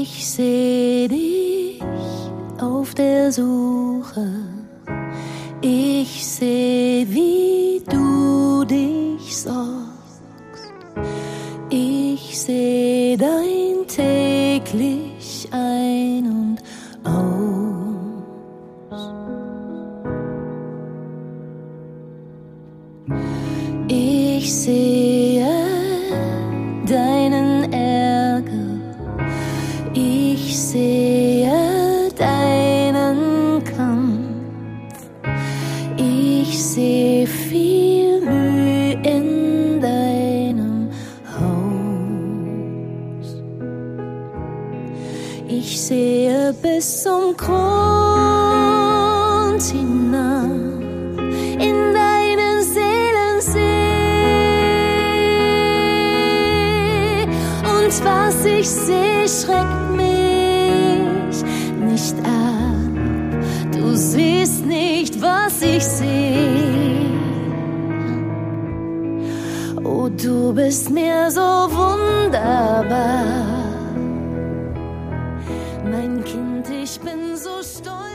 Ich seh dich auf der Suche. Ich seh, wie du dich sorgst. Ich seh dein täglich Ein und Aus. Ich sehe deinen Ärger. Ich sehe deinen Kampf. Ich sehe viel Mühe in deinem Haus. Ich sehe bis zum Grund hinab in deinen Seelensee. Und was ich sehe, schreckt mich nicht ab. Du siehst nicht, was ich sehe. Oh, du bist mir so wunderbar. Mein Kind, ich bin so stolz.